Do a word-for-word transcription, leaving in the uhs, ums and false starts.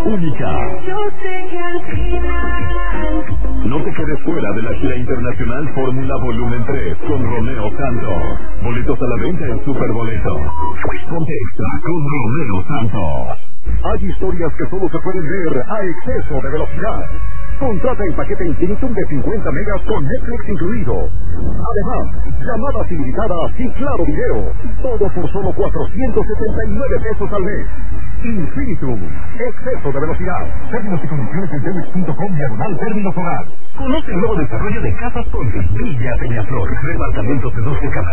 única. Yo sé que al final... No te quedes fuera de la gira internacional Fórmula Volumen tres con Romeo Santos. Boletos a la venta en Superboletos. Ponte Extra con Romeo Santos. Hay historias que solo se pueden ver a exceso de velocidad. Contrata el paquete Infinitum de cincuenta megas con Netflix incluido. Además, llamadas ilimitadas y claro video. Todo por solo cuatrocientos setenta y nueve pesos al mes. Infinitum, exceso de velocidad. Términos y condiciones en telmex punto com diagonal términos hogar. Conoce el nuevo desarrollo de Casas Ponce, Villa Peñaflor. Departamentos de doce camas.